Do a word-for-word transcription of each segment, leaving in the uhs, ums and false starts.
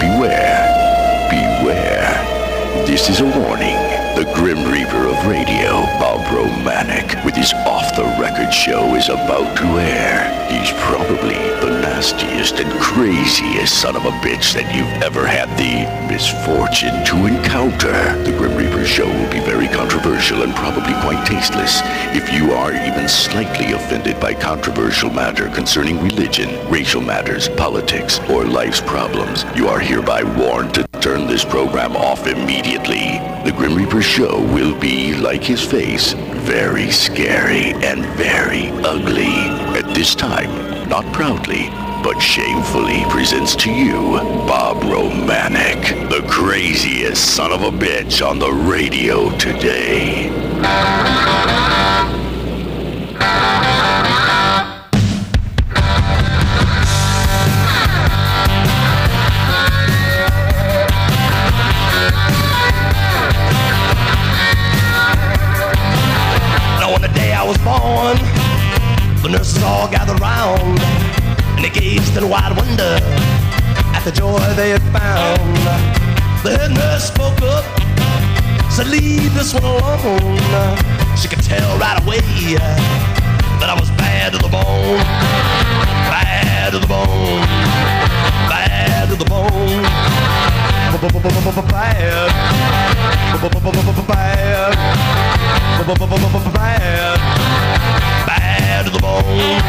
beware, beware. This is a warning. The Grim Reaper of radio, Bob Romanek, with his off-the-record show is about to air. He's probably the nastiest and craziest son of a bitch that you've ever had the misfortune to encounter. The Grim Reaper show will be very controversial and probably quite tasteless. If you are even slightly offended by controversial matter concerning religion, racial matters, politics, or life's problems, you are hereby warned to turn this program off immediately. The Grim Reaper show will be, like his face, very scary and very ugly. At this time, not proudly, but shamefully presents to you Bob Romanek, the craziest son of a bitch on the radio today. Born, the nurses all gathered round, and they gazed in wide wonder at the joy they had found. The head nurse spoke up, said, "Leave this one alone." She could tell right away that I was bad to the bone, bad to the bone, bad to the bone, bad, bad, bad, bad to the bone.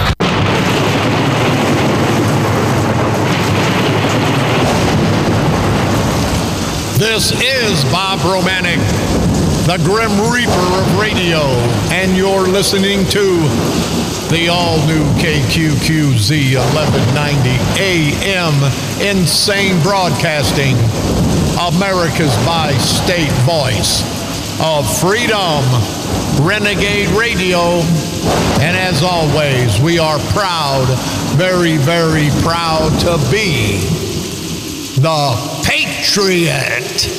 This is Bob Romanek, the Grim Reaper of radio, and you're listening to the all-new K Q Q Z eleven ninety A M Insane Broadcasting, America's bi-state voice of freedom, Renegade Radio. And as always, we are proud, very, very proud to be the Patriot.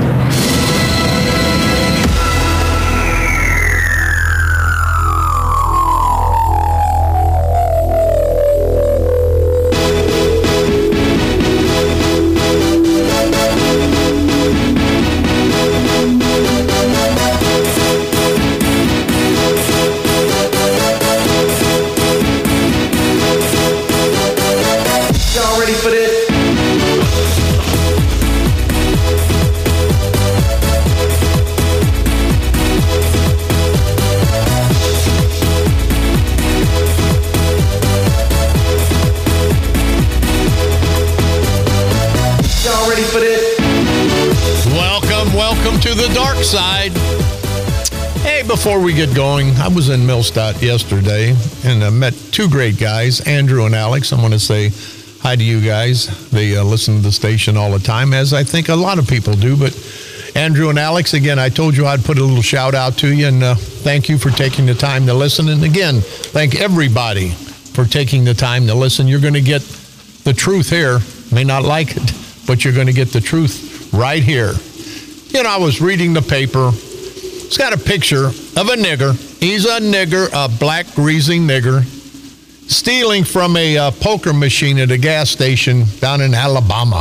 Side. Hey, before we get going, I was in Millstadt yesterday and I met two great guys, Andrew and Alex. I want to say hi to you guys. They uh, listen to the station all the time, as I think a lot of people do. But Andrew and Alex, again, I told you I'd put a little shout out to you, and uh, thank you for taking the time to listen. And again, thank everybody for taking the time to listen. You're going to get the truth here. May not like it, but you're going to get the truth right here. You know, I was reading the paper. It's got a picture of a nigger. He's a nigger, a black greasy nigger, stealing from a uh, poker machine at a gas station down in Alabama.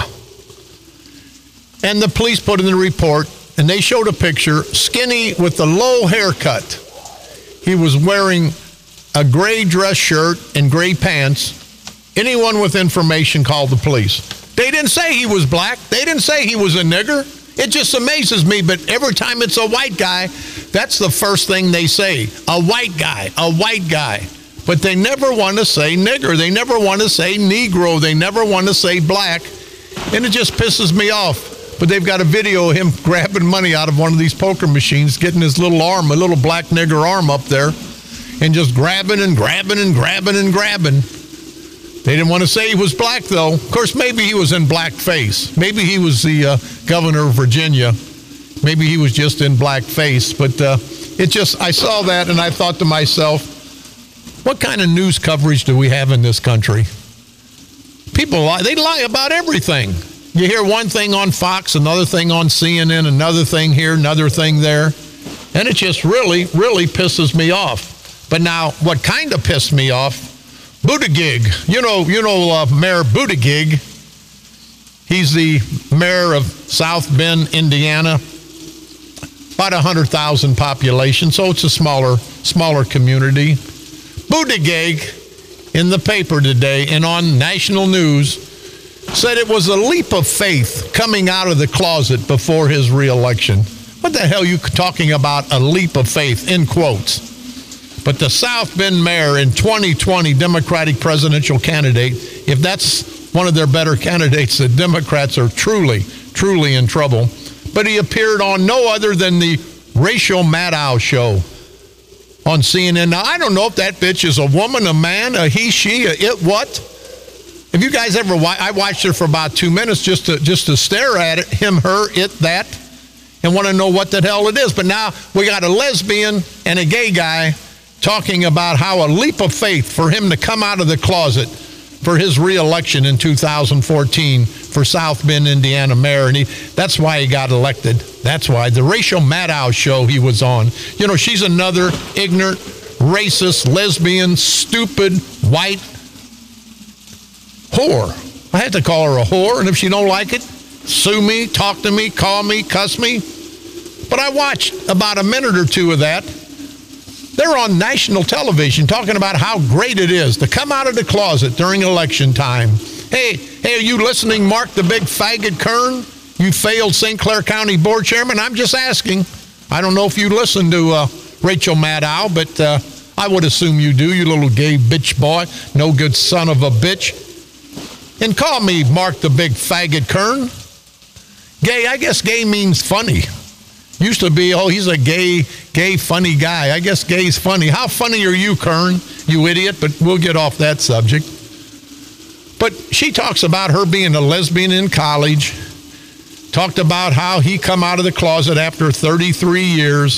And the police put in the report, and they showed a picture, skinny with a low haircut. He was wearing a gray dress shirt and gray pants. Anyone with information called the police. They didn't say he was black. They didn't say he was a nigger. It just amazes me, but every time it's a white guy, that's the first thing they say. A white guy, a white guy. But they never want to say nigger. They never want to say Negro. They never want to say black. And it just pisses me off. But they've got a video of him grabbing money out of one of these poker machines, getting his little arm, a little black nigger arm up there, and just grabbing and grabbing and grabbing and grabbing. They didn't want to say he was black, though. Of course, maybe he was in blackface. Maybe he was the uh, governor of Virginia. Maybe he was just in blackface. But uh, it just, I saw that and I thought to myself, what kind of news coverage do we have in this country? People lie. They lie about everything. You hear one thing on Fox, another thing on C N N, another thing here, another thing there. And it just really, really pisses me off. But now, what kind of pissed me off, Buttigieg, you know, you know, uh, Mayor Buttigieg, He's the mayor of South Bend, Indiana. About one hundred thousand population, so it's a smaller, smaller community. Buttigieg, in the paper today and on national news, said it was a leap of faith coming out of the closet before his reelection. What the hell are you talking about, a leap of faith, in quotes? But the South Bend mayor and twenty twenty Democratic presidential candidate, if that's one of their better candidates, the Democrats are truly, truly in trouble. But he appeared on no other than the Rachel Maddow show on C N N. Now, I don't know if that bitch is a woman, a man, a he, she, a it, what? Have you guys ever watched? I watched her for about two minutes just to just to stare at it, him, her, it, that, and want to know what the hell it is. But now we got a lesbian and a gay guy talking about how a leap of faith for him to come out of the closet for his reelection in two thousand fourteen for South Bend, Indiana mayor. And he, that's why he got elected. That's why. The Rachel Maddow show he was on. You know, she's another ignorant, racist, lesbian, stupid, white whore. I had to call her a whore, and if she don't like it, sue me, talk to me, call me, cuss me. But I watched about a minute or two of that. They're on national television talking about how great it is to come out of the closet during election time. Hey, hey, are you listening, Mark the Big Faggot Kern? You failed Saint Clair County Board Chairman? I'm just asking. I don't know if you listen to uh, Rachel Maddow, but uh, I would assume you do, you little gay bitch boy, no good son of a bitch. And call me Mark the Big Faggot Kern. Gay, I guess gay means funny. Used to be, oh, he's a gay, gay, funny guy. I guess gay's funny. How funny are you, Kern, you idiot? But we'll get off that subject. But she talks about her being a lesbian in college, talked about how he come out of the closet after thirty-three years.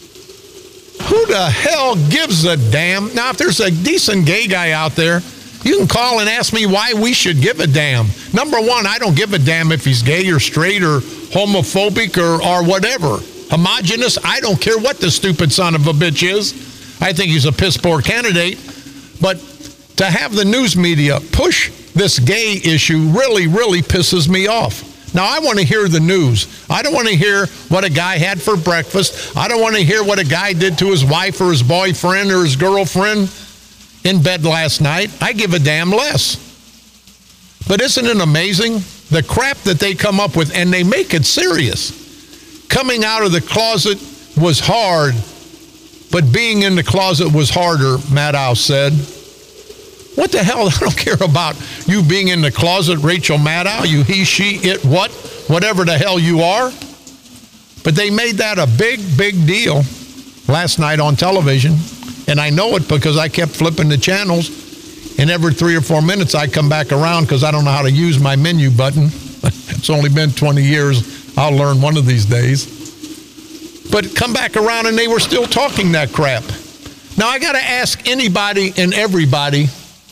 Who the hell gives a damn? Now, if there's a decent gay guy out there, you can call and ask me why we should give a damn. Number one, I don't give a damn if he's gay or straight or homophobic or, or whatever. Homogenous, I don't care what the stupid son of a bitch is. I think he's a piss poor candidate. But to have the news media push this gay issue really, really pisses me off. Now, I want to hear the news. I don't want to hear what a guy had for breakfast. I don't want to hear what a guy did to his wife or his boyfriend or his girlfriend in bed last night. I give a damn less. But isn't it amazing? The crap that they come up with, and they make it serious. Coming out of the closet was hard, but being in the closet was harder, Maddow said. What the hell? I don't care about you being in the closet, Rachel Maddow, you he, she, it, what, whatever the hell you are. But they made that a big, big deal last night on television. And I know it because I kept flipping the channels. And every three or four minutes, I come back around because I don't know how to use my menu button. It's only been twenty years. I'll learn one of these days. But come back around and they were still talking that crap. Now, I got to ask anybody and everybody,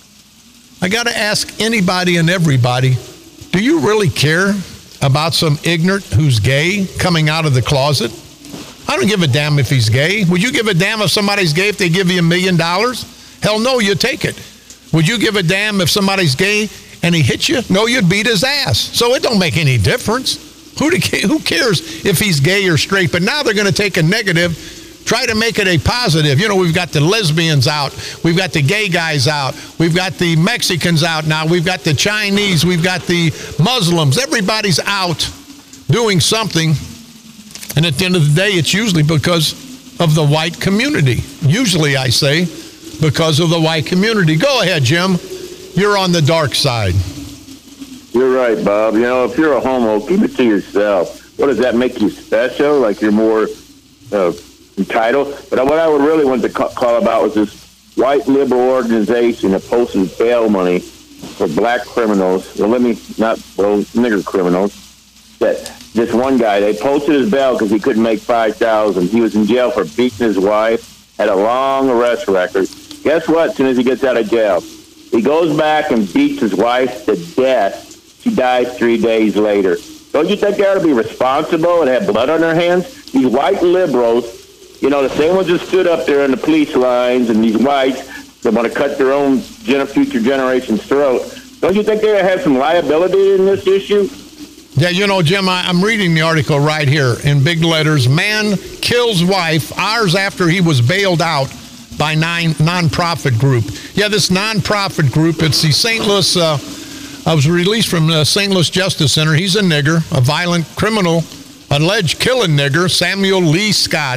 I got to ask anybody and everybody, do you really care about some ignorant who's gay coming out of the closet? I don't give a damn if he's gay. Would you give a damn if somebody's gay if they give you a million dollars? Hell no, you take it. Would you give a damn if somebody's gay and he hit you? No, you'd beat his ass. So it don't make any difference. Who, do, who cares if he's gay or straight? But now they're going to take a negative, try to make it a positive. You know, we've got the lesbians out. We've got the gay guys out. We've got the Mexicans out now. We've got the Chinese. We've got the Muslims. Everybody's out doing something. And at the end of the day, it's usually because of the white community. Usually, I say, because of the white community. Go ahead, Jim. You're on the dark side. You're right, Bob. You know, if you're a homo, keep it to yourself. What does that make you special? Like you're more uh, entitled? But what I would really want to call about was this white liberal organization that posts bail money for black criminals. Well, let me not, well, nigger criminals. That this one guy, they posted his bail because he couldn't make five thousand dollars. He was in jail for beating his wife, had a long arrest record. Guess what? As soon as he gets out of jail, he goes back and beats his wife to death. She dies three days later. Don't you think they ought to be responsible and have blood on their hands? These white liberals, you know, the same ones that stood up there in the police lines, and these whites that want to cut their own future generation's throat. Don't you think they have some liability in this issue? Yeah, you know, Jim, I, I'm reading the article right here in big letters. Man kills wife hours after he was bailed out by nine nonprofit group. Yeah, this nonprofit group, it's the Saint Louis, uh, I was released from the Saint Louis Justice Center. He's a nigger, a violent criminal, alleged killing nigger. Samuel Lee Scott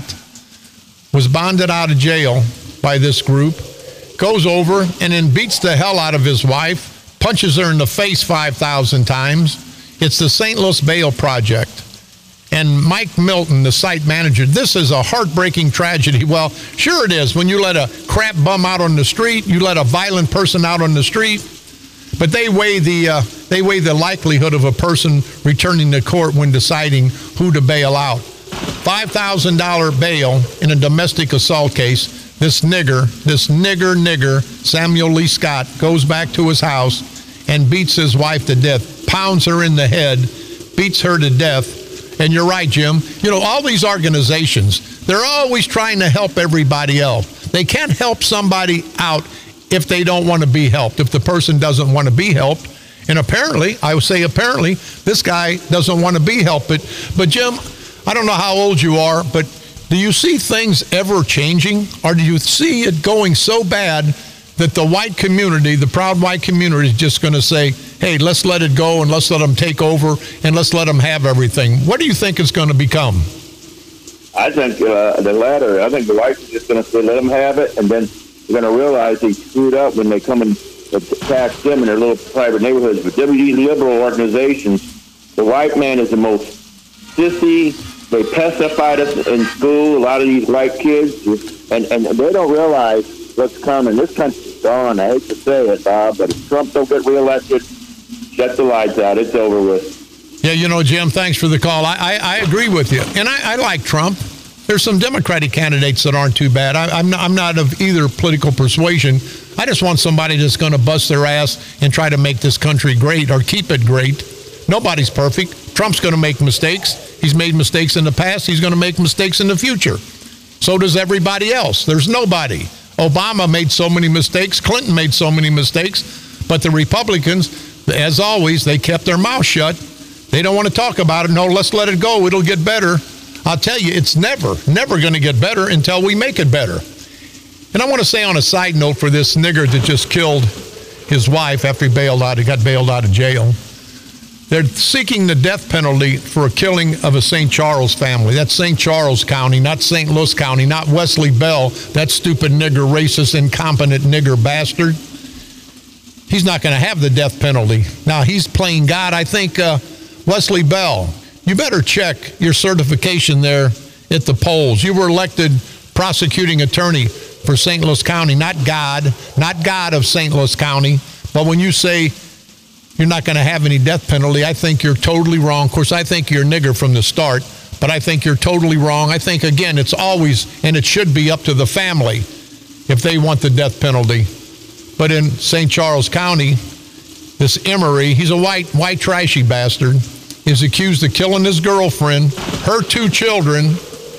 was bonded out of jail by this group, goes over and then beats the hell out of his wife, punches her in the face five thousand times. It's the Saint Louis Bail Project. And Mike Milton, the site manager, this is a heartbreaking tragedy. Well, sure it is. When you let a crap bum out on the street, you let a violent person out on the street, but they weigh the uh, they weigh the likelihood of a person returning to court when deciding who to bail out. five thousand dollars bail in a domestic assault case. This nigger, this nigger nigger, Samuel Lee Scott, goes back to his house and beats his wife to death, pounds her in the head, beats her to death. And you're right, Jim. You know, all these organizations, they're always trying to help everybody else. They can't help somebody out if they don't want to be helped, if the person doesn't want to be helped. And apparently, I would say apparently, this guy doesn't want to be helped. But, but Jim, I don't know how old you are, but do you see things ever changing? Or do you see it going so bad that the white community, the proud white community, is just going to say, hey, let's let it go and let's let them take over and let's let them have everything? What do you think it's going to become? I think uh, the latter. I think the whites are just going to say, let them have it, and then they're going to realize they screwed up when they come and attack them in their little private neighborhoods. But W G liberal organizations, the white man is the most sissy. They pestified us in school, a lot of these white kids, and, and they don't realize what's coming. This country's gone. I hate to say it, Bob, but if Trump don't get reelected, shut the lights out. It's over with. Yeah, you know, Jim, thanks for the call. I, I, I agree with you. And I, I like Trump. There's some Democratic candidates that aren't too bad. I, I'm, not, I'm not of either political persuasion. I just want somebody that's going to bust their ass and try to make this country great or keep it great. Nobody's perfect. Trump's going to make mistakes. He's made mistakes in the past. He's going to make mistakes in the future. So does everybody else. There's nobody. Obama made so many mistakes. Clinton made so many mistakes. But the Republicans, as always, they kept their mouth shut. They don't want to talk about it. No, let's let it go. It'll get better. I'll tell you, it's never, never going to get better until we make it better. And I want to say on a side note for this nigger that just killed his wife after he bailed out, he got bailed out of jail. They're seeking the death penalty for a killing of a Saint Charles family. That's Saint Charles County, not Saint Louis County, not Wesley Bell, that stupid nigger, racist, incompetent nigger bastard. He's not going to have the death penalty. Now, he's playing God. I think uh, Wesley Bell, you better check your certification there at the polls. You were elected prosecuting attorney for Saint Louis County, not God, not God of Saint Louis County. But when you say you're not going to have any death penalty, I think you're totally wrong. Of course, I think you're a nigger from the start, but I think you're totally wrong. I think, again, it's always, and it should be up to the family if they want the death penalty. But in Saint Charles County, this Emery, he's a white, white trashy bastard, is accused of killing his girlfriend, her two children,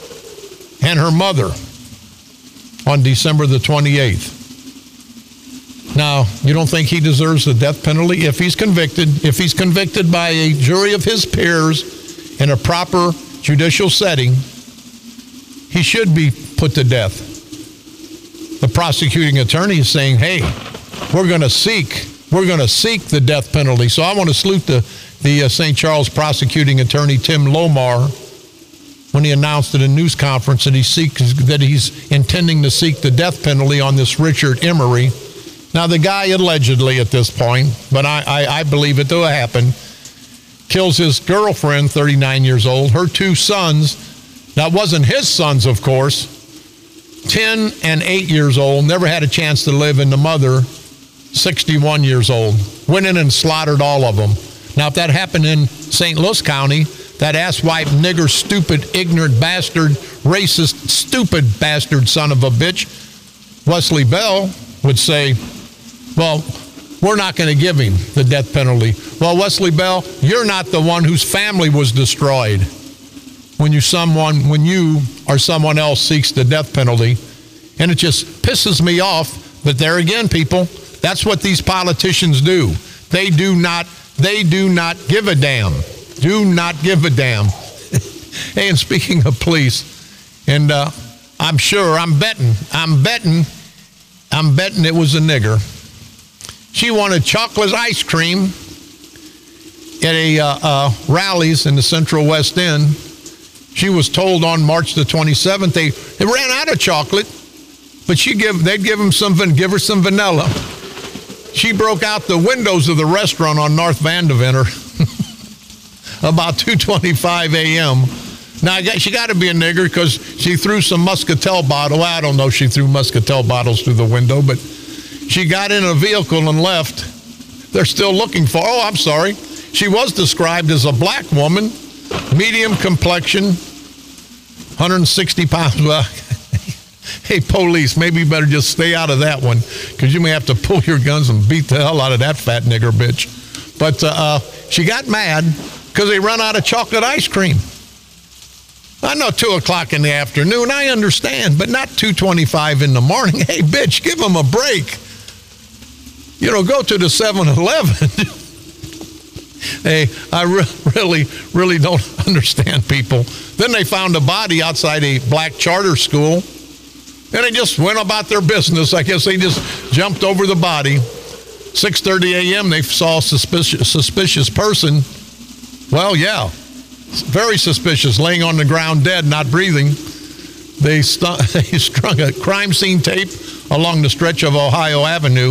and her mother on December the twenty-eighth. Now, you don't think he deserves the death penalty? If he's convicted, if he's convicted by a jury of his peers in a proper judicial setting, he should be put to death. The prosecuting attorney is saying, hey, we're going to seek, we're going to seek the death penalty. So I want to salute the, the uh, Saint Charles prosecuting attorney, Tim Lomar, when he announced at a news conference that he seeks, that he's intending to seek the death penalty on this Richard Emery. Now, the guy allegedly at this point, but I, I, I believe it to have happened, kills his girlfriend, thirty-nine years old, her two sons. That wasn't his sons, of course, ten and eight years old, never had a chance to live, and the mother, sixty-one years old, went in and slaughtered all of them. Now, if that happened in Saint Louis County, that asswipe, nigger, stupid, ignorant bastard, racist, stupid bastard son of a bitch, Wesley Bell, would say, well, we're not going to give him the death penalty. Well, Wesley Bell, you're not the one whose family was destroyed when you someone when you or someone else seeks the death penalty. And it just pisses me off that there again, people, that's what these politicians do. They do not they do not give a damn. Do not give a damn. Hey, and speaking of police, and uh, I'm sure, I'm betting, I'm betting, I'm betting it was a nigger. She wanted chocolate ice cream at a uh, uh, rallies in the Central West End. She was told on March the twenty-seventh they, they ran out of chocolate, but she give they'd give him some give her some vanilla. She broke out the windows of the restaurant on North Vandeventer about two twenty-five a.m. Now I got, she got to be a nigger because she threw some Muscatel bottle. Well, I don't know if she threw Muscatel bottles through the window, but she got in a vehicle and left. They're still looking for. Oh, I'm sorry. She was described as a black woman, medium complexion, one hundred sixty pounds. Well, hey, police, maybe you better just stay out of that one because you may have to pull your guns and beat the hell out of that fat nigger bitch. But uh, uh, she got mad because they run out of chocolate ice cream. I know two o'clock in the afternoon, I understand, but not two twenty-five in the morning. Hey, bitch, give them a break. You know, go to the seven eleven. Hey, I re- really, really don't understand people. Then they found a body outside a black charter school, and they just went about their business. I guess they just jumped over the body. six thirty a.m., they saw a suspicious, suspicious person. Well, yeah, very suspicious, laying on the ground dead, not breathing. They, stu- they strung a crime scene tape along the stretch of Ohio Avenue,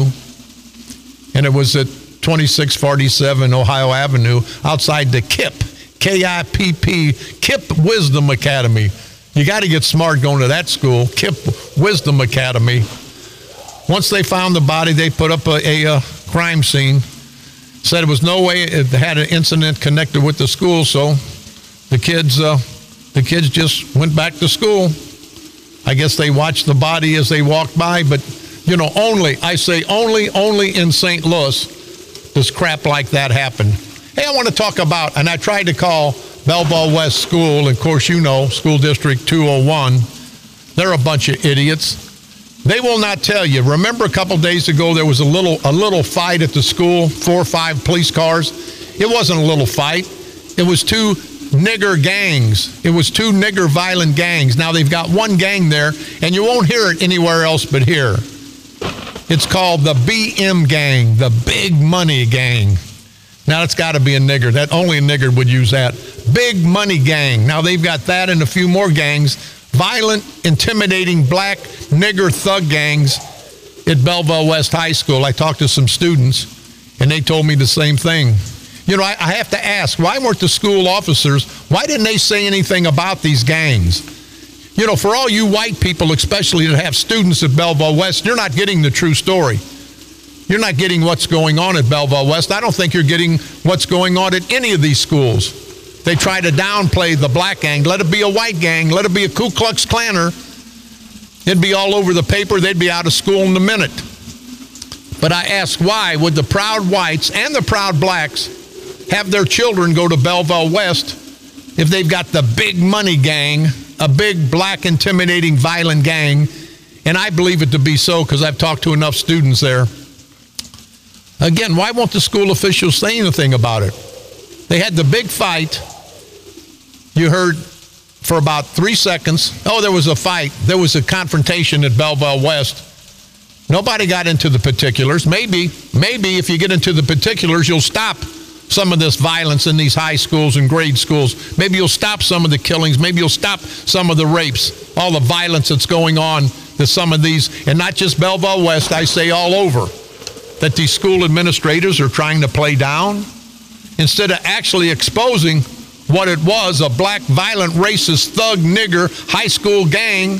and it was at twenty-six forty-seven Ohio Avenue outside the K I P, K I P P, K I P Wisdom Academy. You got to get smart going to that school, K I P Wisdom Academy. Once they found the body, they put up a, a, a crime scene. Said it was no way it had an incident connected with the school, so the kids, uh, the kids just went back to school. I guess they watched the body as they walked by, but you know, only, I say only, only in Saint Louis does crap like that happen. Hey, I want to talk about, and I tried to call Belleville West School, and of course you know, School District two oh one. They're a bunch of idiots. They will not tell you. Remember a couple days ago there was a little a little fight at the school, four or five police cars. It wasn't a little fight. It was two nigger gangs. It was two nigger violent gangs. Now they've got one gang there, and you won't hear it anywhere else but here. It's called the B M gang, the Big Money Gang. Now it's got to be a nigger. That only a nigger would use that. Big Money Gang. Now they've got that and a few more gangs. Violent, intimidating black nigger thug gangs at Belleville West High School. I talked to some students, and they told me the same thing. You know, I, I have to ask, why weren't the school officers, why didn't they say anything about these gangs? You know, for all you white people, especially that have students at Belleville West, you're not getting the true story. You're not getting what's going on at Belleville West. I don't think you're getting what's going on at any of these schools. They try to downplay the black gang. Let it be a white gang. Let it be a Ku Klux Klanner. It'd be all over the paper. They'd be out of school in a minute. But I ask, why would the proud whites and the proud blacks have their children go to Belleville West if they've got the Big Money Gang, a big black intimidating violent gang? And I believe it to be so because I've talked to enough students there. Again, why won't the school officials say anything about it? They had the big fight. You heard for about three seconds, oh, there was a fight. There was a confrontation at Belleville West. Nobody got into the particulars. Maybe, maybe if you get into the particulars, you'll stop some of this violence in these high schools and grade schools. Maybe you'll stop some of the killings. Maybe you'll stop some of the rapes, all the violence that's going on to some of these, and not just Belleville West, I say all over, that these school administrators are trying to play down instead of actually exposing what it was, a black, violent, racist, thug, nigger, high school gang.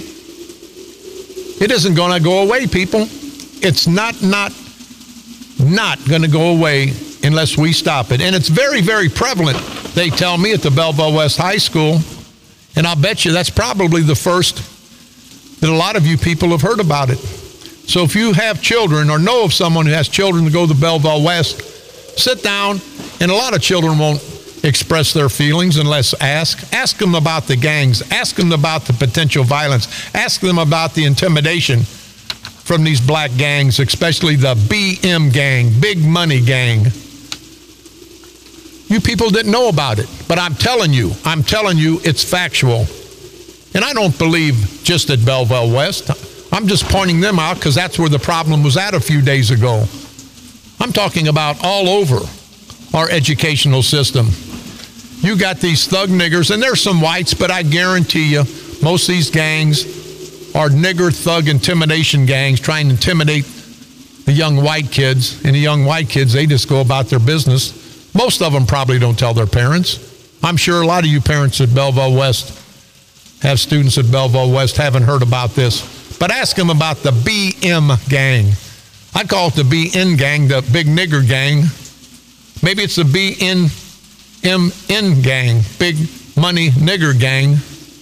It isn't going to go away, people. It's not, not, not going to go away unless we stop it. And it's very, very prevalent, they tell me, at the Belleville West High School. And I'll bet you that's probably the first that a lot of you people have heard about it. So if you have children or know of someone who has children to go to Belleville West, sit down, and a lot of children won't express their feelings unless asked. Ask them about the gangs. Ask them about the potential violence. Ask them about the intimidation from these black gangs, especially the B M gang, Big Money Gang. You people didn't know about it. But I'm telling you, I'm telling you, it's factual. And I don't believe just at Belleville West. I'm just pointing them out because that's where the problem was at a few days ago. I'm talking about all over our educational system. You got these thug niggers, and there's some whites, but I guarantee you, most of these gangs are nigger thug intimidation gangs trying to intimidate the young white kids. And the young white kids, they just go about their business. Most of them probably don't tell their parents. I'm sure a lot of you parents at Belleville West have students at Belleville West haven't heard about this. But ask them about the B M gang. I call it the B N gang, the big nigger gang. Maybe it's the B N M N gang, big money nigger gang.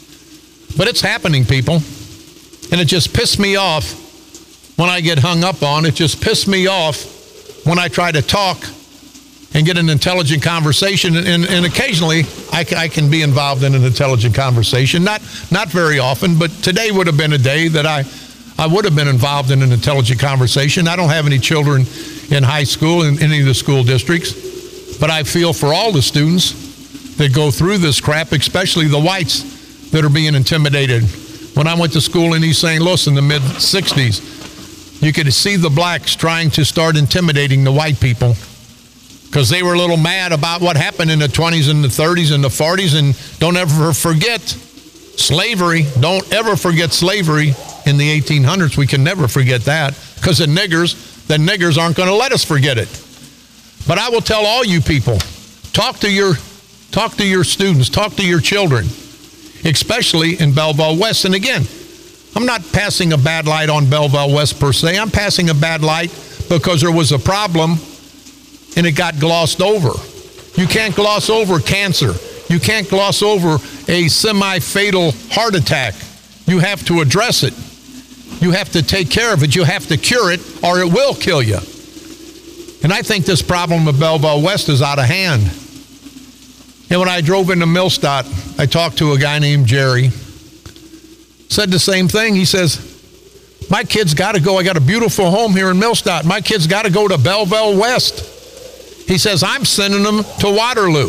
But it's happening, people. And it just pissed me off when I get hung up on. It just pissed me off when I try to talk and get an intelligent conversation. And, and, and occasionally, I, I can be involved in an intelligent conversation. Not not very often, but today would have been a day that I, I would have been involved in an intelligent conversation. I don't have any children in high school in any of the school districts, but I feel for all the students that go through this crap, especially the whites that are being intimidated. When I went to school in East Saint Louis in the mid sixties, you could see the blacks trying to start intimidating the white people because they were a little mad about what happened in the twenties and the thirties and the forties. And don't ever forget slavery. Don't ever forget slavery in the eighteen hundreds. We can never forget that because the niggers, the niggers aren't going to let us forget it. But I will tell all you people, talk to your, talk to your students, talk to your children, especially in Belleville West. And again, I'm not passing a bad light on Belleville West per se. I'm passing a bad light because there was a problem and it got glossed over. You can't gloss over cancer. You can't gloss over a semi-fatal heart attack. You have to address it. You have to take care of it. You have to cure it or it will kill you. And I think this problem of Belleville West is out of hand. And when I drove into Millstadt, I talked to a guy named Jerry. Said the same thing. He says, my kids got to go. I got a beautiful home here in Millstadt. My kids got to go to Belleville West. He says, I'm sending them to Waterloo.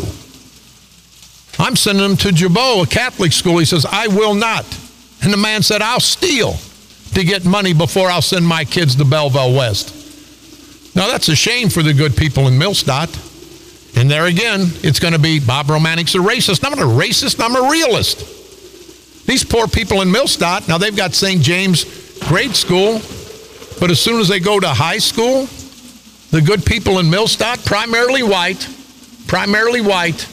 I'm sending them to Jabot, a Catholic school. He says, I will not. And the man said, I'll steal to get money before I'll send my kids to Belleville West. Now, that's a shame for the good people in Millstadt. And there again, it's going to be Bob Romanic's a racist. I'm not a racist. I'm a realist. These poor people in Millstadt, now they've got Saint James grade school, but as soon as they go to high school, the good people in Millstadt, primarily white, primarily white,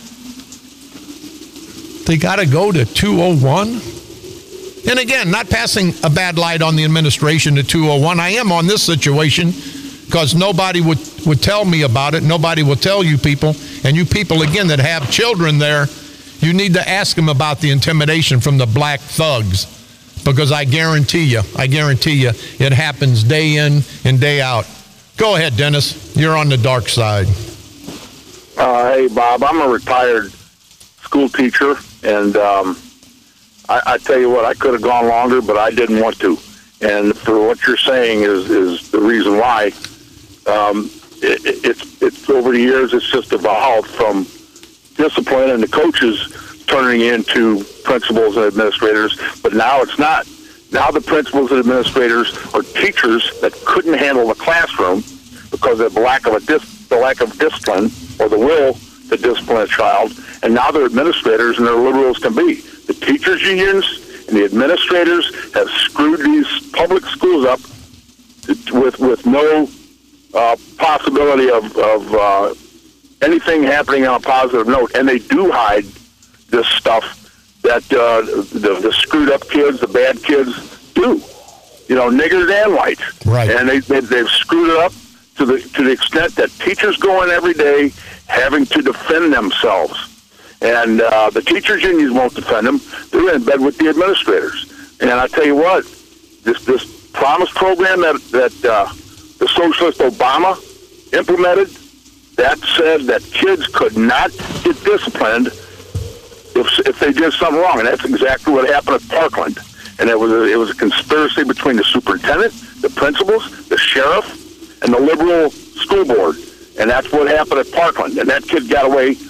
they got to go to two oh one. And again, not passing a bad light on the administration to two oh one. I am on this situation because nobody would, would tell me about it. Nobody will tell you people. And you people, again, that have children there, you need to ask them about the intimidation from the black thugs. Because I guarantee you, I guarantee you, it happens day in and day out. Go ahead, Dennis. You're on the dark side. Uh, hey, Bob, I'm a retired school teacher, and um, I, I tell you what, I could have gone longer, but I didn't want to. And for what you're saying is, is the reason why. Um, it, it's, it's over the years, it's just evolved from discipline and the coaches turning into principals and administrators, but now it's not. Now the principals and administrators are teachers that couldn't handle the classroom because of the lack of a dis- the lack of discipline or the will to discipline a child, and now they're administrators and they're liberal as can be. The teachers unions and the administrators have screwed these public schools up with with no uh, possibility of, of uh, anything happening on a positive note, and they do hide this stuff that uh, the, the screwed up kids, the bad kids do. You know, niggers and whites. Right. And they, they, they've screwed it up to the to the extent that teachers go in every day having to defend themselves. And uh, the teachers' unions won't defend them. They're in bed with the administrators. And I tell you what, this this promise program that, that uh, the socialist Obama implemented, that said that kids could not get disciplined if if they did something wrong, and that's exactly what happened at Parkland. And it was a, it was a conspiracy between the superintendent, the principals, the sheriff, and the liberal school board. And that's what happened at Parkland. And that kid got away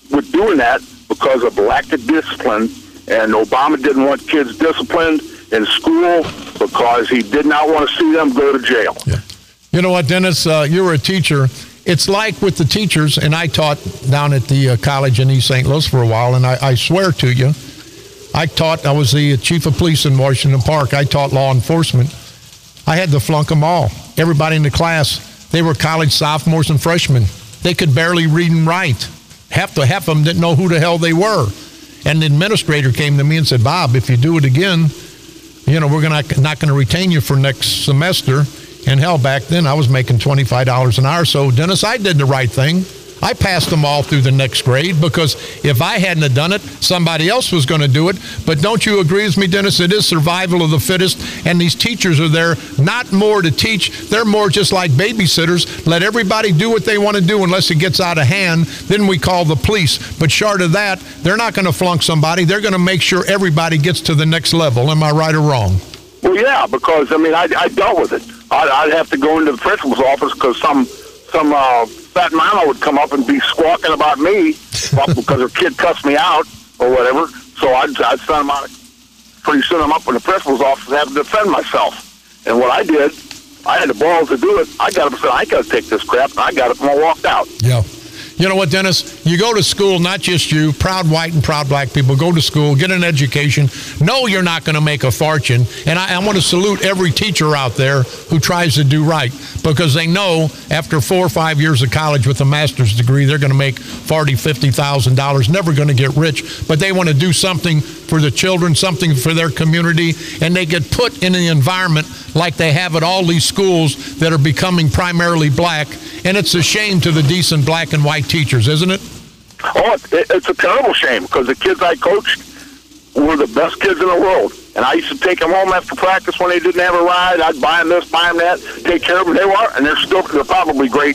with doing that because of lack of discipline, and Obama didn't want kids disciplined in school because he did not want to see them go to jail. Yeah. You know what, Dennis? Uh, you were a teacher. It's like with the teachers, and I taught down at the uh, college in East Saint Louis for a while, and I, I swear to you, I taught, I was the chief of police in Washington Park. I taught law enforcement. I had to flunk them all. Everybody in the class, they were college sophomores and freshmen. They could barely read and write. Half the half of them didn't know who the hell they were. And the administrator came to me and said, Bob, if you do it again, you know, we're gonna, not going to retain you for next semester. And hell, back then I was making twenty-five dollars an hour. So, Dennis, I did the right thing. I passed them all through the next grade because if I hadn't have done it, somebody else was going to do it. But don't you agree with me, Dennis? It is survival of the fittest, and these teachers are there not more to teach. They're more just like babysitters. Let everybody do what they want to do unless it gets out of hand. Then we call the police. But short of that, they're not going to flunk somebody. They're going to make sure everybody gets to the next level. Am I right or wrong? Well, yeah, because, I mean, I, I dealt with it. I'd, I'd have to go into the principal's office because some, some uh, fat mama would come up and be squawking about me because her kid cussed me out or whatever. So I'd, I'd send them out. Pretty soon I'm up in the principal's office and have to defend myself. And what I did, I had the balls to do it. I got up and said, I got to take this crap, and I got up and I walked out. Yeah. You know what, Dennis? You go to school, not just you, proud white and proud black people, go to school, get an education. No, you're not going to make a fortune. And I, I want to salute every teacher out there who tries to do right because they know after four or five years of college with a master's degree, they're going to make forty thousand dollars, fifty thousand dollars, never going to get rich. But they want to do something for the children, something for their community, and they get put in an environment like they have at all these schools that are becoming primarily black. And it's a shame to the decent black and white teachers, isn't it? Oh, it, it's a terrible shame because the kids I coached were the best kids in the world. And I used to take them home after practice when they didn't have a ride. I'd buy them this, buy them that, take care of them. They were, and they're still, they're probably great,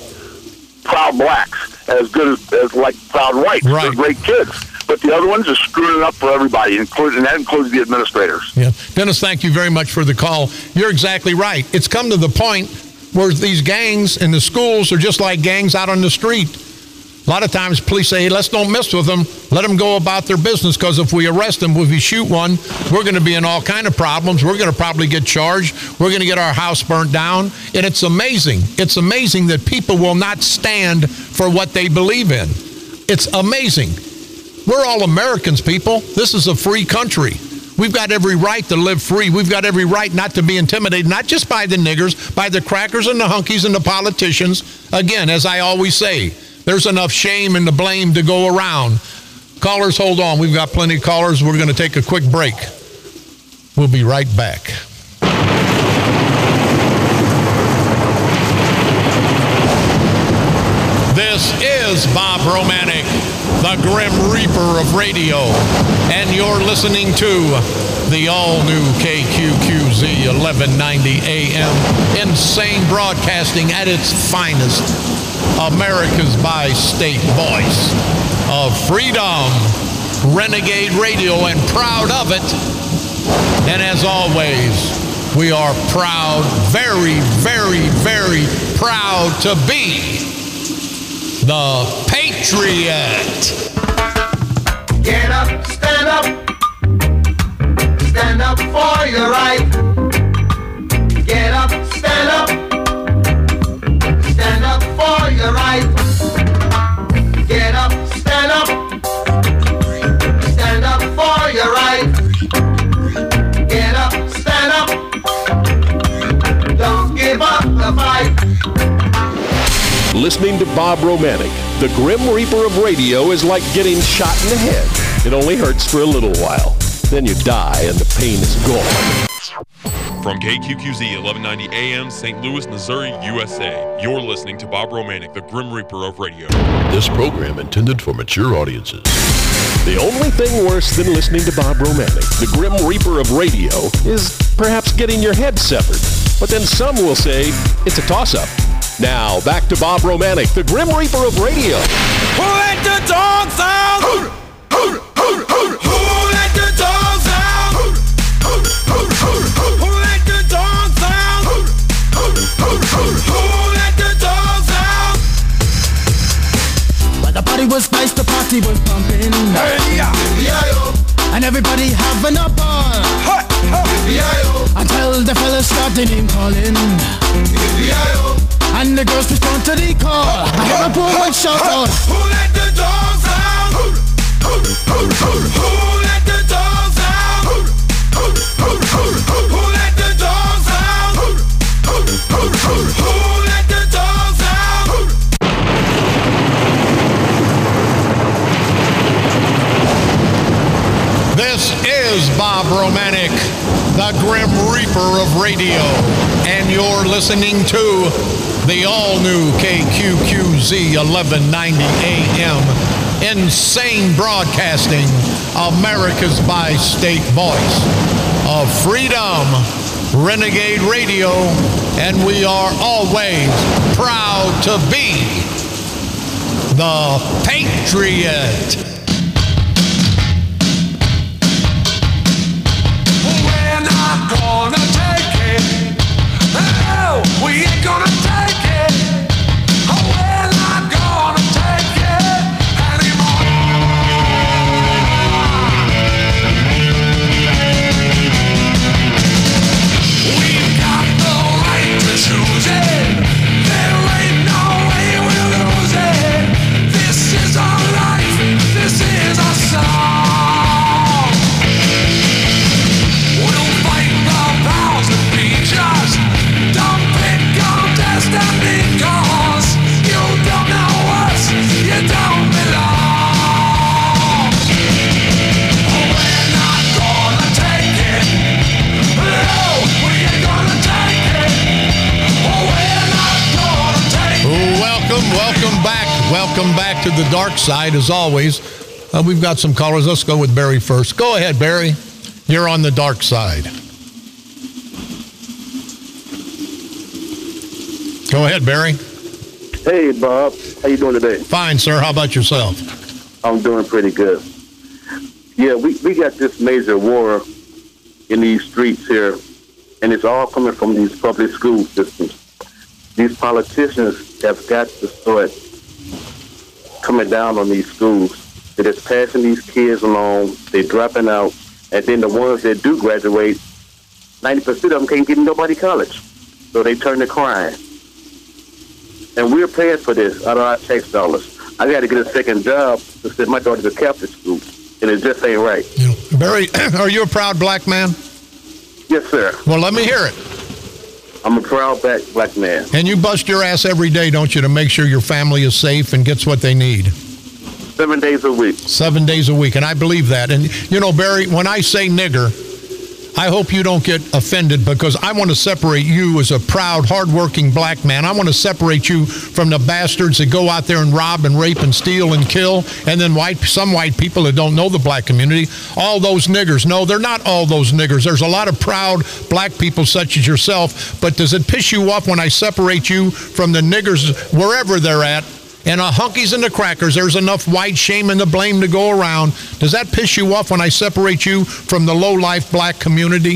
proud blacks, as good as, as like proud whites. Right. They're great kids. But the other ones are screwing it up for everybody, including, and that includes the administrators. Yeah. Dennis, thank you very much for the call. You're exactly right. It's come to the point where these gangs in the schools are just like gangs out on the street. A lot of times police say, hey, let's don't mess with them. Let them go about their business because if we arrest them, if we shoot one, we're going to be in all kind of problems. We're going to probably get charged. We're going to get our house burnt down. And it's amazing. It's amazing that people will not stand for what they believe in. It's amazing. We're all Americans, people. This is a free country. We've got every right to live free. We've got every right not to be intimidated, not just by the niggers, by the crackers and the hunkies and the politicians. Again, as I always say, there's enough shame and the blame to go around. Callers, hold on. We've got plenty of callers. We're going to take a quick break. We'll be right back. This is Bob Romanek, the Grim Reaper of radio, and you're listening to the all-new K Q Q Z eleven ninety A M, insane broadcasting at its finest, America's bi-state voice of freedom, Renegade Radio, and proud of it. And as always, we are proud, very, very, very proud to be the Patriot. Get up, stand up, stand up for your right. Get up, stand up, stand up for your right. Get up, stand up, stand up for your right. Get up, stand up, don't give up the fight. Listening to Bob Romanek, the Grim Reaper of radio, is like getting shot in the head. It only hurts for a little while. Then you die and the pain is gone. From K Q Q Z eleven ninety A M, Saint Louis, Missouri, U S A, you're listening to Bob Romanek, the Grim Reaper of radio. This program intended for mature audiences. The only thing worse than listening to Bob Romanek, the Grim Reaper of radio, is perhaps getting your head severed. But then some will say it's a toss-up. Now, back to Bob Romanek, the Grim Reaper of radio. Who let the dogs out? Who, who, who, who, who let the dogs out? Who, who, who, who, who let the dogs out? Who, who, who, who, who let the dogs out? Well, the party was nice, the party party was pumping. Hey, yeah, yeah, and everybody having a ball. hey, hey, yeah, Until the fellas started name calling. yeah, And the girls respond to the call. I hear a boy shout out. Who let the dogs out? Who, who, who, who, who let the dogs out? Who, who, who, who, who, who let the dogs out? Who, who, who, who, who let the dogs out? Who, This is Bob Romanek, the Grim Reaper of radio, and you're listening to the all-new K Q Q Z eleven ninety A M, Insane Broadcasting, America's bi-state voice of freedom, Renegade Radio, and we are always proud to be the Patriot. we're not gonna take it. No, we ain't gonna take it. Oh, we're not gonna take it anymore. We've got the right to choose it. There ain't no way we'll lose it. This is our life. This is our song. We'll fight the powers that be just. Don't pick on destiny, 'cause you don't know us, you don't belong. Oh, we're not gonna take it. No, we ain't gonna take it. Oh, we're not gonna take it. Welcome, welcome back. Welcome back to the dark side, as always. Uh, we've got some callers. Let's go with Barry first. Go ahead, Barry. You're on the dark side. Go ahead, Barry. Hey, Bob. How you doing today? Fine, sir. How about yourself? I'm doing pretty good. Yeah, we, we got this major war in these streets here, and it's all coming from these public school systems. These politicians have got to start coming down on these schools. They're just passing these kids along, they're dropping out, and then the ones that do graduate, ninety percent of them can't get in nobody college. So they turn to crime. And we're paying for this out of our tax dollars. I got to get a second job to send my daughter to Catholic school, and it just ain't right. Yeah. Barry, are you a proud black man? Yes, sir. Well, let me hear it. I'm a proud black, black man. And you bust your ass every day, don't you, to make sure your family is safe and gets what they need? Seven days a week. Seven days a week, and I believe that. And, you know, Barry, when I say nigger, I hope you don't get offended, because I want to separate you as a proud, hardworking black man. I want to separate you from the bastards that go out there and rob and rape and steal and kill, and then white, some white people that don't know the black community, all those niggers. No, they're not all those niggers. There's a lot of proud black people such as yourself, but does it piss you off when I separate you from the niggers wherever they're at? And the hunkies and the crackers, there's enough white shame and the blame to go around. Does that piss you off when I separate you from the low-life black community?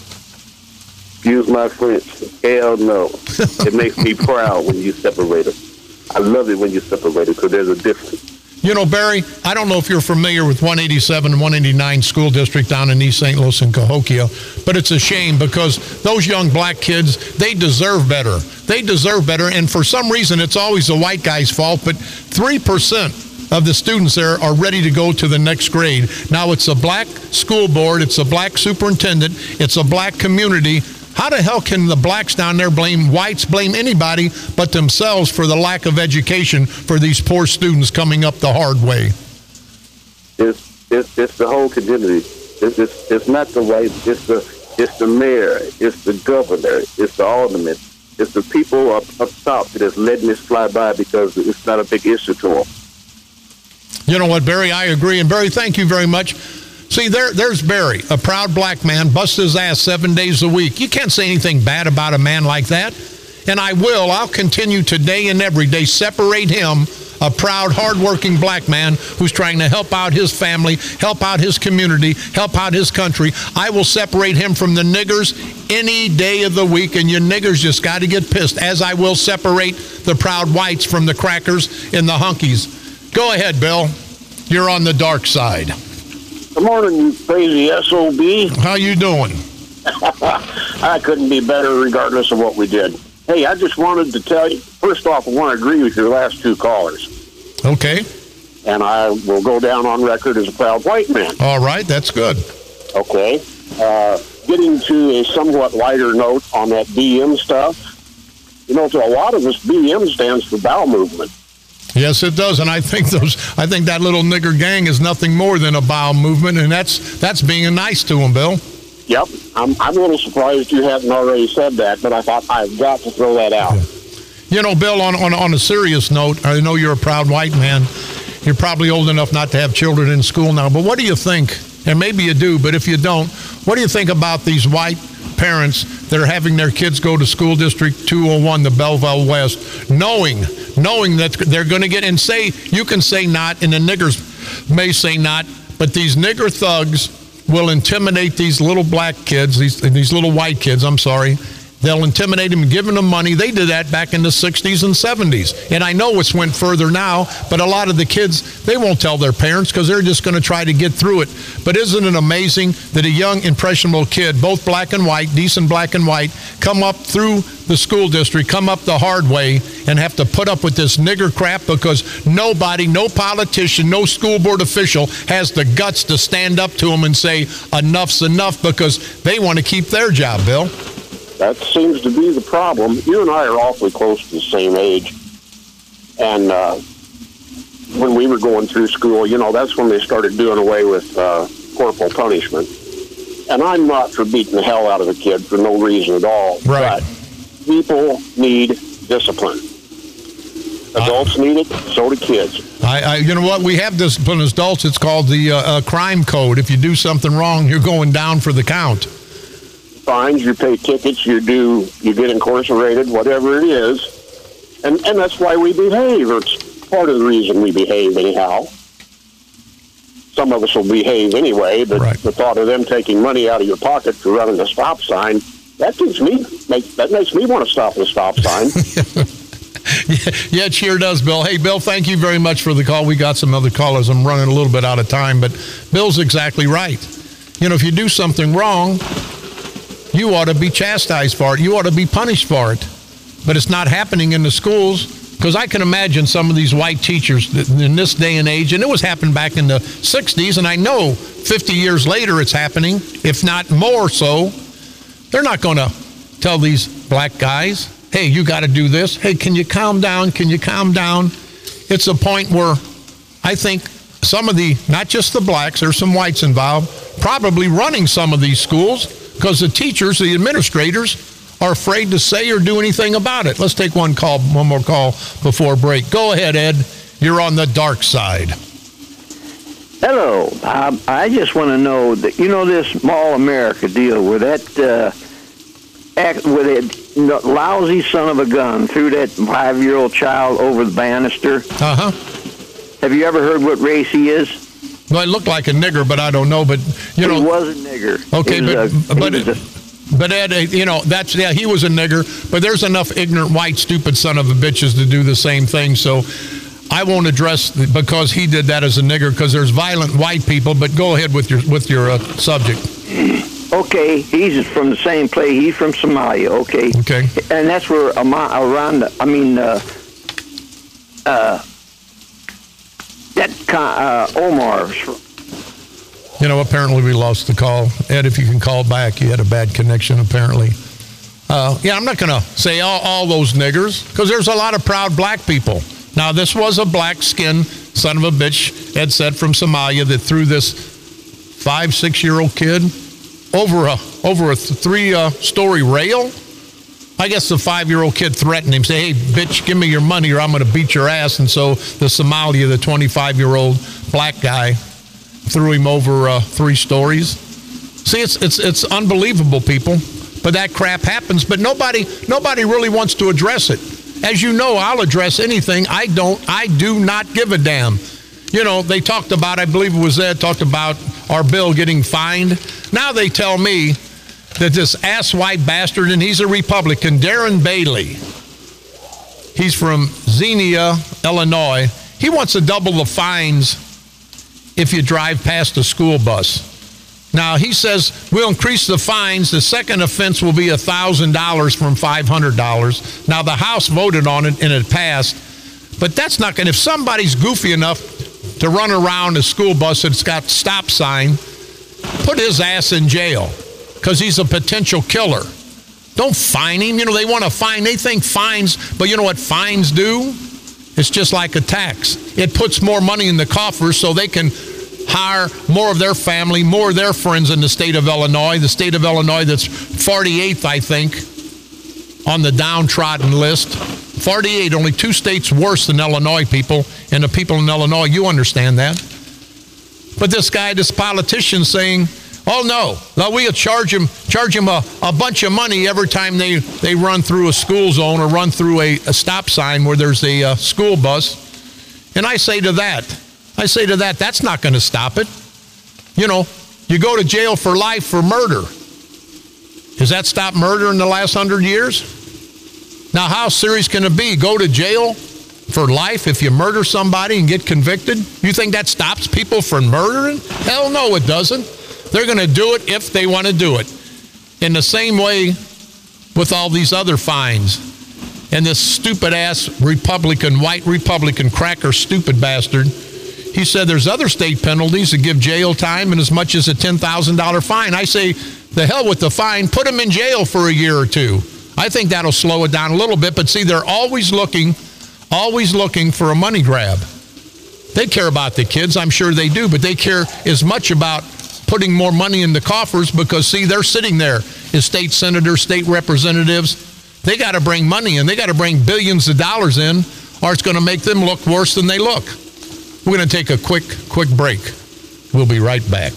Excuse my French. Hell no. It makes me proud when you separate them. I love it when you separate them, because there's a difference. You know, Barry, I don't know if you're familiar with one eighty-seven and one eighty-nine school district down in East Saint Louis and Cahokia, but it's a shame, because those young black kids, they deserve better. They deserve better, and for some reason, it's always the white guy's fault, but three percent of the students there are ready to go to the next grade. Now, it's a black school board, it's a black superintendent, it's a black community. How the hell can the blacks down there blame whites, blame anybody but themselves for the lack of education for these poor students coming up the hard way? It's it's it's the whole community. It's it's, it's not the white. It's the it's the mayor. It's the governor. It's the alderman. It's the people up up top that is letting this fly by because it's not a big issue to them. You know what, Barry? I agree. And Barry, thank you very much. See, there, there's Barry, a proud black man, busts his ass seven days a week. You can't say anything bad about a man like that. And I will. I'll continue today and every day separate him, a proud, hardworking black man who's trying to help out his family, help out his community, help out his country. I will separate him from the niggers any day of the week, and you niggers just got to get pissed, as I will separate the proud whites from the crackers and the hunkies. Go ahead, Bill. You're on the dark side. Good morning, you crazy S O B. How you doing? I couldn't be better regardless of what we did. Hey, I just wanted to tell you, first off, I want to agree with your last two callers. Okay. And I will go down on record as a proud white man. All right, that's good. Okay. Uh, getting to a somewhat lighter note on that B M stuff, you know, to a lot of us, B M stands for bowel movement. Yes, it does, and I think those. I think that little nigger gang is nothing more than a bowel movement, and that's that's being nice to them, Bill. Yep, I'm I'm a little surprised you haven't already said that, but I thought I've got to throw that out. Yeah. You know, Bill, on, on on a serious note, I know you're a proud white man. You're probably old enough not to have children in school now, but what do you think? And maybe you do, but if you don't, what do you think about these white parents that are having their kids go to school district two oh one, the Belleville West, knowing knowing that they're going to get, and say, you can say not, and the niggers may say not, but these nigger thugs will intimidate these little black kids, these these little white kids, I'm sorry. They'll intimidate them and give them money. They did that back in the sixties and seventies. And I know it's went further now, but a lot of the kids, they won't tell their parents because they're just going to try to get through it. But isn't it amazing that a young, impressionable kid, both black and white, decent black and white, come up through the school district, come up the hard way, and have to put up with this nigger crap because nobody, no politician, no school board official has the guts to stand up to them and say enough's enough because they want to keep their job, Bill. That seems to be the problem. You and I are awfully close to the same age. And uh, when we were going through school, you know, that's when they started doing away with uh, corporal punishment. And I'm not for beating the hell out of a kid for no reason at all. Right. But people need discipline. Adults uh, need it, so do kids. I, I, you know what? We have discipline as adults. It's called the uh, uh, crime code. If you do something wrong, you're going down for the count. Fines, you pay tickets, you do, you get incarcerated, whatever it is. And and that's why we behave. It's part of the reason we behave anyhow. Some of us will behave anyway, but right. The thought of them taking money out of your pocket for running a stop sign, that makes me, make, that makes me want to stop at a stop sign. Yeah, it sure does, Bill. Hey, Bill, thank you very much for the call. We got some other callers. I'm running a little bit out of time, but Bill's exactly right. You know, if you do something wrong, you ought to be chastised for it. You ought to be punished for it. But it's not happening in the schools because I can imagine some of these white teachers in this day and age, and it was happening back in the sixties, and I know fifty years later it's happening, if not more so. They're not going to tell these black guys, hey, you got to do this. Hey, can you calm down? Can you calm down? It's a point where I think some of the, not just the blacks, there's some whites involved, probably running some of these schools because the teachers, the administrators, are afraid to say or do anything about it. Let's take one call, one more call before break. Go ahead, Ed. You're on the dark side. Hello. Um, I just want to know that, you know, this Mall America deal where that, uh, act, where that lousy son of a gun threw that five-year-old child over the banister. Uh-huh. Have you ever heard what race he is? Well, it looked like a nigger, but I don't know. But you he know, he was a nigger. Okay, but a, but it, but Ed, you know, that's yeah, he was a nigger. But there's enough ignorant, white, stupid son of a bitches to do the same thing. So I won't address the, because he did that as a nigger. Because there's violent white people. But go ahead with your with your uh, subject. Okay, he's from the same place. He's from Somalia. Okay. Okay. And that's where around. I mean, uh, uh. That uh, Omar's. You know, apparently we lost the call. Ed, if you can call back, you had a bad connection, apparently. Uh, yeah, I'm not going to say all, all those niggers, because there's a lot of proud black people. Now, this was a black-skinned son of a bitch, Ed said, from Somalia that threw this five, six-year-old kid over a over a three-story uh, rail. I guess the five-year-old kid threatened him, say, hey, bitch, give me your money or I'm going to beat your ass. And so the Somalia, the twenty-five-year-old black guy, threw him over uh, three stories. See, it's it's it's unbelievable, people. But that crap happens. But nobody nobody really wants to address it. As you know, I'll address anything. I don't. I do not give a damn. You know, they talked about, I believe it was Ed, talked about our bill getting fined. Now they tell me that this ass-white bastard, and he's a Republican, Darren Bailey, he's from Xenia, Illinois, he wants to double the fines if you drive past a school bus. Now, he says we'll increase the fines. The second offense will be one thousand dollars from five hundred dollars. Now, the House voted on it and it passed. But that's not going to, if somebody's goofy enough to run around a school bus that's got stop sign, put his ass in jail because he's a potential killer. Don't fine him. You know, they want to fine. They think fines, but you know what fines do? It's just like a tax. It puts more money in the coffers so they can hire more of their family, more of their friends in the state of Illinois, the state of Illinois that's forty-eighth, I think, on the downtrodden list. forty-eight, only two states worse than Illinois, people, and the people in Illinois, you understand that. But this guy, this politician saying, oh, no, no we'll charge him, charge him a, a bunch of money every time they, they run through a school zone or run through a, a stop sign where there's a, a school bus. And I say to that, I say to that, that's not going to stop it. You know, you go to jail for life for murder. Has that stopped murder in the last hundred years? Now, how serious can it be? Go to jail for life if you murder somebody and get convicted? You think that stops people from murdering? Hell no, it doesn't. They're going to do it if they want to do it. In the same way with all these other fines. And this stupid-ass Republican, white Republican cracker stupid bastard, he said there's other state penalties that give jail time and as much as a ten thousand dollars fine. I say, the hell with the fine. Put them in jail for a year or two. I think that'll slow it down a little bit. But see, they're always looking, always looking for a money grab. They care about the kids. I'm sure they do. But they care as much about putting more money in the coffers because, see, they're sitting there as state senators, state representatives. They got to bring money in. They got to bring billions of dollars in, or it's going to make them look worse than they look. We're going to take a quick, quick break. We'll be right back.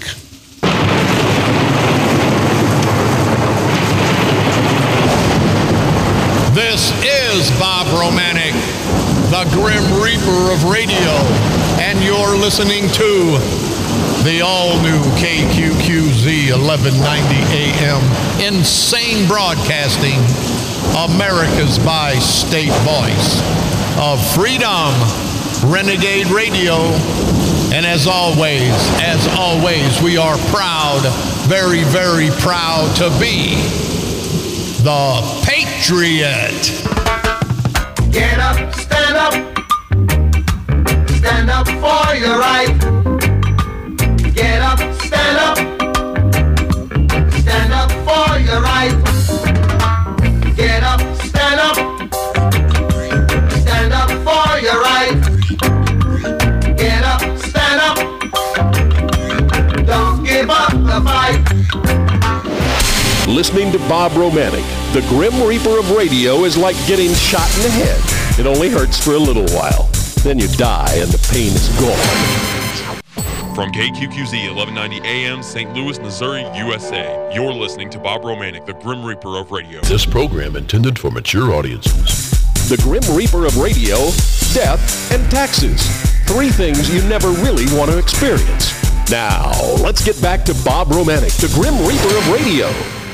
This is Bob Romanek, the Grim Reaper of radio, and you're listening to the all-new K Q Q Z eleven ninety A M, Insane Broadcasting, America's by-state voice of freedom, Renegade Radio. And as always, as always, we are proud, very, very proud to be the Patriot. Get up, stand up, stand up for your right. Get up, stand up, stand up for your right. Get up, stand up, stand up for your right. Get up, stand up, don't give up the fight. Listening to Bob Romanek, the Grim Reaper of radio, is like getting shot in the head. It only hurts for a little while. Then you die and the pain is gone. From K Q Q Z eleven ninety A M, Saint Louis, Missouri, U S A, you're listening to Bob Romanek, the Grim Reaper of radio. This program intended for mature audiences. The Grim Reaper of radio, death, and taxes. Three things you never really want to experience. Now, let's get back to Bob Romanek, the Grim Reaper of radio.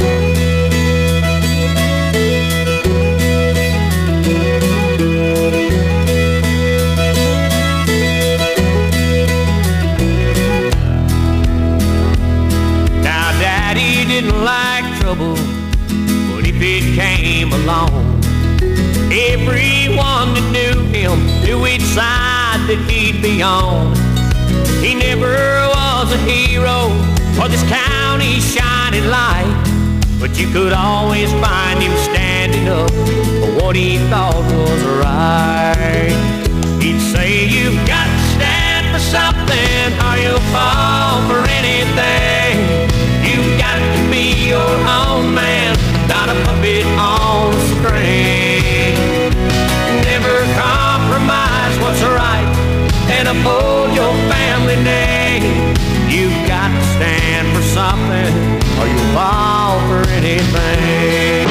Now, Daddy didn't like trouble, but if it came along, everyone that knew him knew which side that he'd be on. He never was a hero or this county's shining light, but you could always find him standing up for what he thought was right. He'd say, you've got to stand for something or you'll fall for anything. You've got to be your own man, not a puppet on a string. Never compromise what's right and uphold your family name. You've got to stand for something or you'll fall for anything.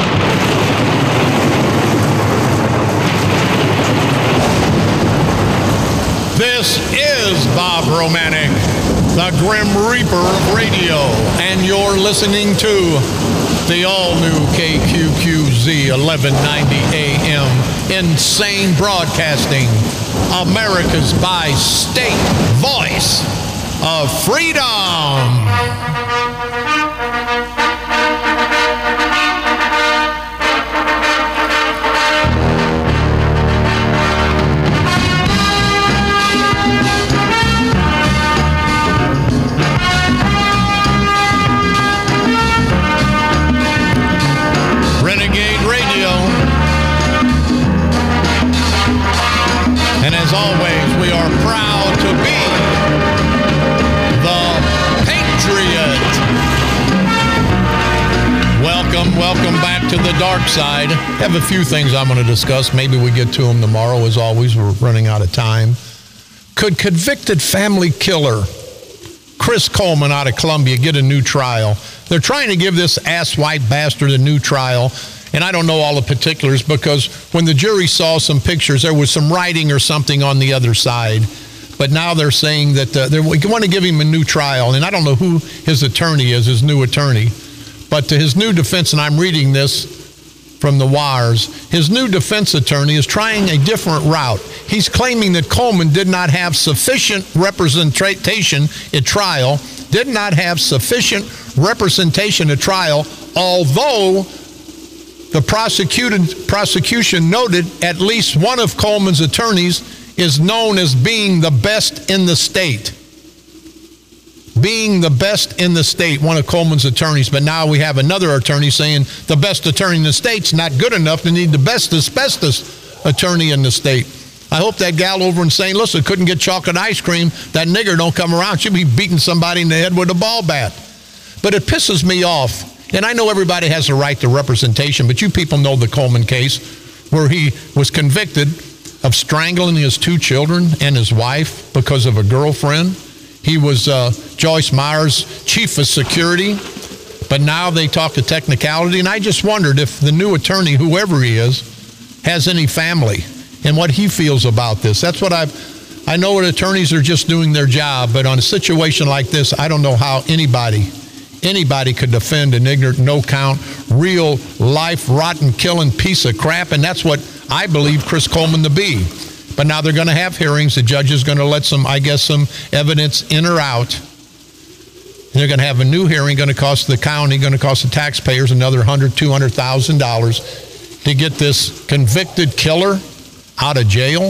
This is Bob Romanek, the Grim Reaper of radio, and you're listening to the all-new K Q Q Z eleven ninety A M, Insane Broadcasting, America's by-state voice of freedom. Renegade Radio. And as always, we are proud to be the Patriot. Welcome, welcome back to the dark side. I have a few things I'm going to discuss. Maybe we get to them tomorrow. As always, we're running out of time. Could convicted family killer Chris Coleman out of Columbia get a new trial? They're trying to give this ass-white bastard a new trial, and I don't know all the particulars because when the jury saw some pictures, there was some writing or something on the other side. But now they're saying that uh, they want to give him a new trial, and I don't know who his attorney is, his new attorney. But to his new defense, and I'm reading this from the wires, his new defense attorney is trying a different route. He's claiming that Coleman did not have sufficient representation at trial, did not have sufficient representation at trial, although the prosecuted, prosecution noted at least one of Coleman's attorneys is known as being the best in the state. Being the best in the state, one of Coleman's attorneys. But now we have another attorney saying the best attorney in the state's not good enough. They need the best asbestos attorney in the state. I hope that gal over in Saint Louis couldn't get chocolate ice cream. That nigger don't come around. She'll be beating somebody in the head with a ball bat. But it pisses me off. And I know everybody has a right to representation, but you people know the Coleman case where he was convicted of strangling his two children and his wife because of a girlfriend. He was uh, Joyce Meyer's chief of security, but now they talk to technicality. And I just wondered if the new attorney, whoever he is, has any family and what he feels about this. That's what I've, I know what attorneys are just doing their job, but on a situation like this, I don't know how anybody, anybody could defend an ignorant, no-count, real life, rotten, killing piece of crap, and that's what I believe Chris Coleman to be. But now they're going to have hearings. The judge is going to let some, I guess, some evidence in or out. And they're going to have a new hearing, going to cost the county, going to cost the taxpayers another one hundred thousand dollars, two hundred thousand dollars to get this convicted killer out of jail.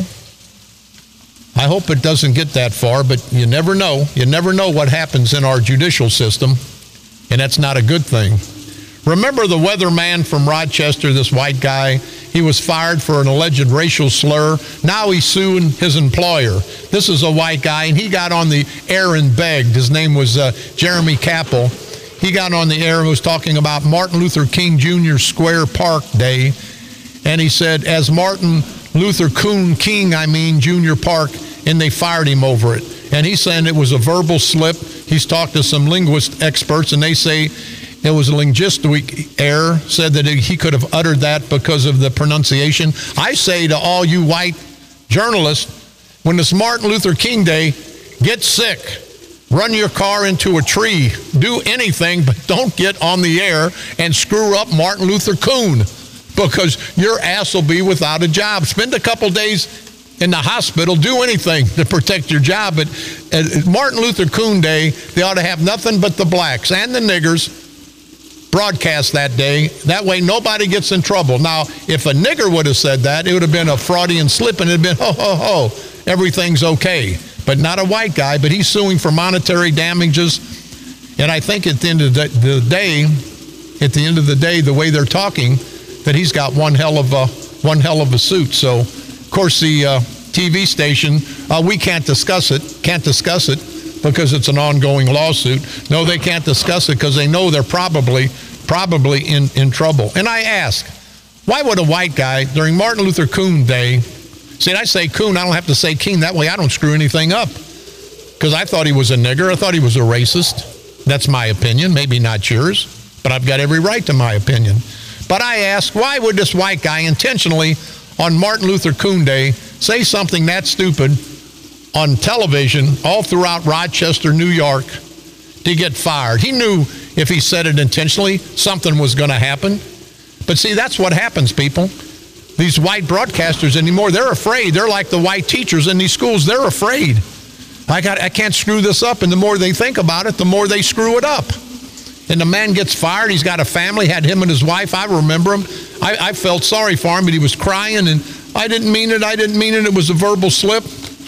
I hope it doesn't get that far, but you never know. You never know what happens in our judicial system, and that's not a good thing. Remember the weatherman from Rochester, this white guy? He was fired for an alleged racial slur. Now he's suing his employer. This is a white guy, and he got on the air and begged. His name was uh, Jeremy Capel. He got on the air and was talking about Martin Luther King Junior Square Park Day. And he said, as Martin Luther King, I mean, Junior Park, and they fired him over it. And he's saying it was a verbal slip. He's talked to some linguist experts, and they say it was a linguistic error, said that he could have uttered that because of the pronunciation. I say to all you white journalists, when it's Martin Luther King Day, get sick. Run your car into a tree. Do anything, but don't get on the air and screw up Martin Luther King, because your ass will be without a job. Spend a couple days in the hospital. Do anything to protect your job. But at Martin Luther King Day, they ought to have nothing but the blacks and the niggers broadcast that day. That way nobody gets in trouble. Now, if a nigger would have said that, it would have been a Freudian slip, and it would have been, ho, ho, ho, everything's okay. But not a white guy, but he's suing for monetary damages. And I think at the end of the day, at the end of the day, the way they're talking, that he's got one hell of a, one hell of a suit. So, of course, the uh, T V station, uh, we can't discuss it, can't discuss it, because it's an ongoing lawsuit. No, they can't discuss it because they know they're probably, probably in, in trouble. And I ask, why would a white guy during Martin Luther King Day, see, I say Coon, I don't have to say King, that way I don't screw anything up. Because I thought he was a nigger, I thought he was a racist. That's my opinion, maybe not yours, but I've got every right to my opinion. But I ask, why would this white guy intentionally on Martin Luther King Day say something that stupid on television all throughout Rochester, New York, to get fired? He knew if he said it intentionally, something was going to happen. But see, that's what happens, people. These white broadcasters anymore, they're afraid. They're like the white teachers in these schools. They're afraid. I got, I can't screw this up. And the more they think about it, the more they screw it up. And the man gets fired. He's got a family, had him and his wife. I remember him. I, I felt sorry for him, but he was crying, and I didn't mean it. I didn't mean it. It was a verbal slip.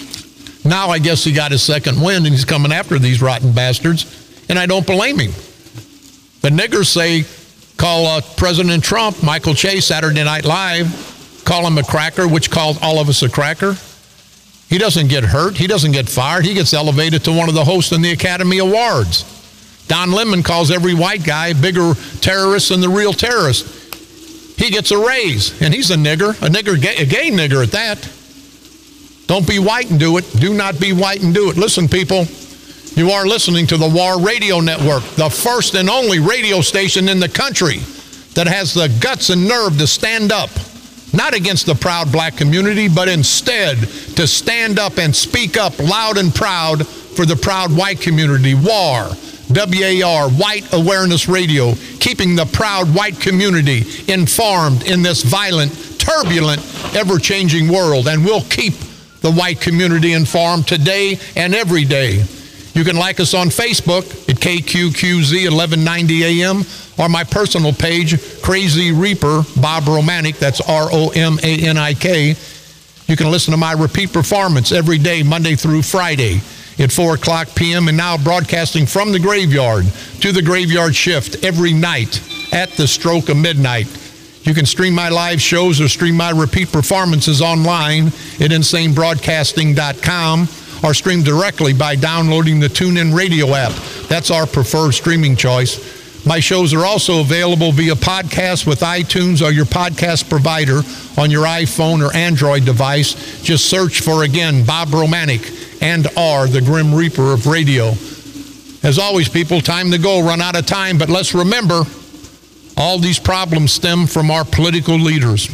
Now I guess he got his second wind, and he's coming after these rotten bastards, and I don't blame him. The niggers say, call uh, President Trump, Michael Che, Saturday Night Live, call him a cracker, which called all of us a cracker. He doesn't get hurt. He doesn't get fired. He gets elevated to one of the hosts in the Academy Awards. Don Lemon calls every white guy a bigger terrorist than the real terrorist. He gets a raise, and he's a nigger, a nigger, a gay nigger at that. Don't be white and do it. Do not be white and do it. Listen, people, you are listening to the War Radio Network, the first and only radio station in the country that has the guts and nerve to stand up, not against the proud black community, but instead to stand up and speak up loud and proud for the proud white community. W A R, W A R, White Awareness Radio, keeping the proud white community informed in this violent, turbulent, ever-changing world. And we'll keep the white community informed today and every day. You can like us on Facebook at K Q Q Z eleven ninety A M or my personal page, Crazy Reaper, Bob Romanek, that's R O M A N I K. You can listen to my repeat performance every day, Monday through Friday at four o'clock p.m. and now broadcasting from the graveyard to the graveyard shift every night at the stroke of midnight. You can stream my live shows or stream my repeat performances online at insane broadcasting dot com or stream directly by downloading the TuneIn Radio app. That's our preferred streaming choice. My shows are also available via podcast with iTunes or your podcast provider on your iPhone or Android device. Just search for, again, Bob Romanek and R, the Grim Reaper of radio. As always, people, time to go, run out of time, but let's remember, all these problems stem from our political leaders.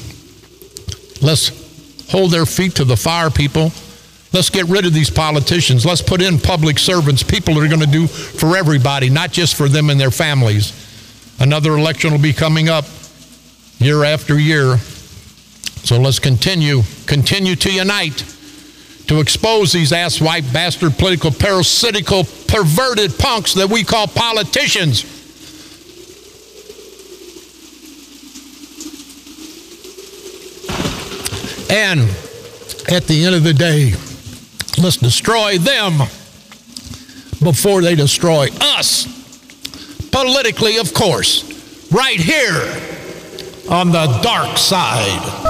Let's hold their feet to the fire, people. Let's get rid of these politicians. Let's put in public servants, people that are going to do for everybody, not just for them and their families. Another election will be coming up year after year. So let's continue, continue to unite, to expose these ass-white bastard political parasitical perverted punks that we call politicians. And at the end of the day, let's destroy them before they destroy us. Politically, of course, right here on the dark side.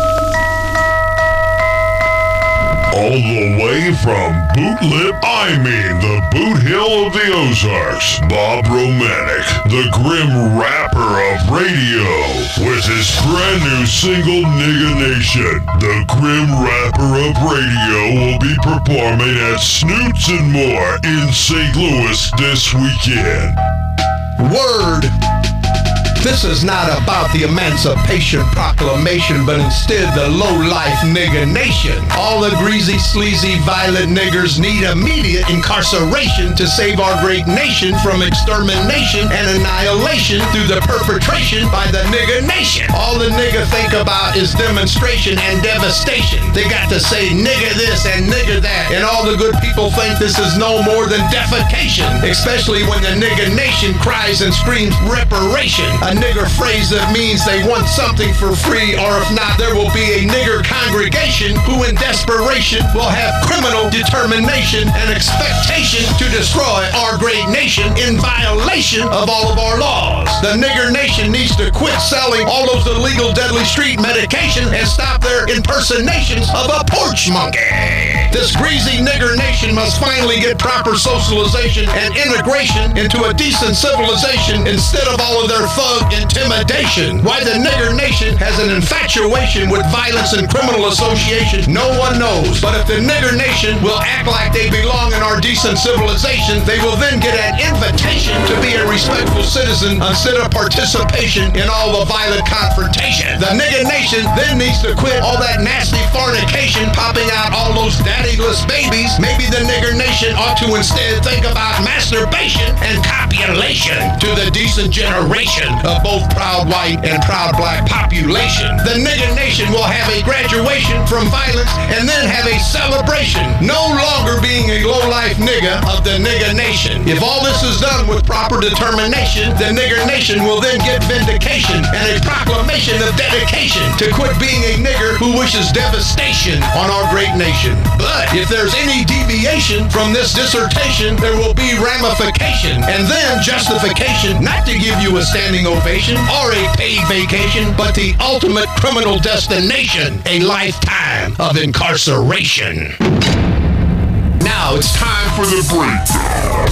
All the way from Boot Lip, I mean the Boot Hill of the Ozarks, Bob Romanek, the Grim Rapper of radio, with his brand new single, Nigga Nation. The Grim Rapper of radio will be performing at Snoots and More in Saint Louis this weekend. Word! This is not about the Emancipation Proclamation, but instead the low-life nigga nation. All the greasy, sleazy, violent niggers need immediate incarceration to save our great nation from extermination and annihilation through the perpetration by the nigga nation. All the nigga think about is demonstration and devastation. They got to say nigga this and nigga that, and all the good people think this is no more than defecation, especially when the nigga nation cries and screams reparation. A nigger phrase that means they want something for free, or if not, there will be a nigger congregation who in desperation will have criminal determination and expectation to destroy our great nation in violation of all of our laws. The nigger nation needs to quit selling all those illegal deadly street medication and stop their impersonations of a porch monkey. This greasy nigger nation must finally get proper socialization and integration into a decent civilization instead of all of their thug intimidation. Why the nigger nation has an infatuation with violence and criminal association, no one knows. But if the nigger nation will act like they belong in our decent civilization, they will then get an invitation to be a respectful citizen instead of participation in all the violent confrontation. The nigger nation then needs to quit all that nasty fornication, popping out all those daddyless babies. Maybe the nigger nation ought to instead think about masturbation and copy inoculation to the decent generation of both proud white and proud black population. The nigger nation will have a graduation from violence and then have a celebration, no longer being a low-life nigger of the nigger nation. If all this is done with proper determination, the nigger nation will then get vindication and a proclamation of dedication to quit being a nigger who wishes devastation on our great nation. But if there's any deviation from this dissertation, there will be ramification and then justification not to give you a standing ovation or a paid vacation, but the ultimate criminal destination, a lifetime of incarceration. Now it's time for the breakdown.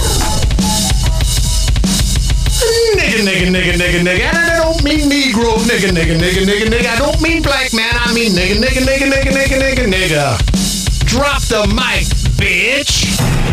Nigga, nigga, nigga, nigga, nigga. And I don't mean Negro, nigga, nigga, nigga, nigga, nigga. I don't mean black man. I mean nigga, nigga, nigga, nigga, nigga, nigga, nigga. Drop the mic, bitch.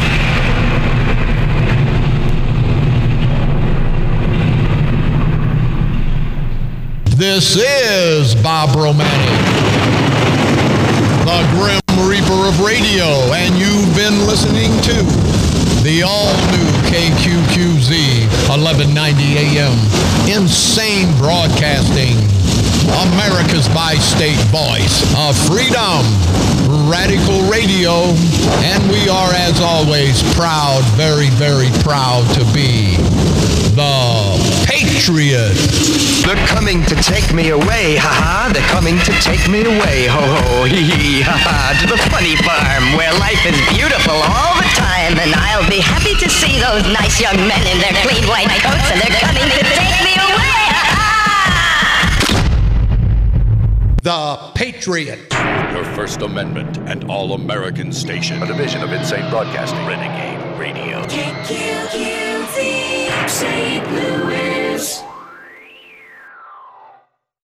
This is Bob Romanek, the Grim Reaper of Radio, and you've been listening to the all-new K Q Q Z eleven ninety A M. Insane Broadcasting, America's bi-state voice of freedom, Radical Radio, and we are, as always, proud, very, very proud to be the Patriot. They're coming to take me away, ha-ha. They're coming to take me away, ho-ho, hee-hee, ha-ha. To the funny farm where life is beautiful all the time. And I'll be happy to see those nice young men in their clean white coats. And they're coming to take me away, ha-ha. The Patriot. Your First Amendment and All-American Station. A division of Insane Broadcasting. Renegade Radio. K Q Q Z, Saint Louis.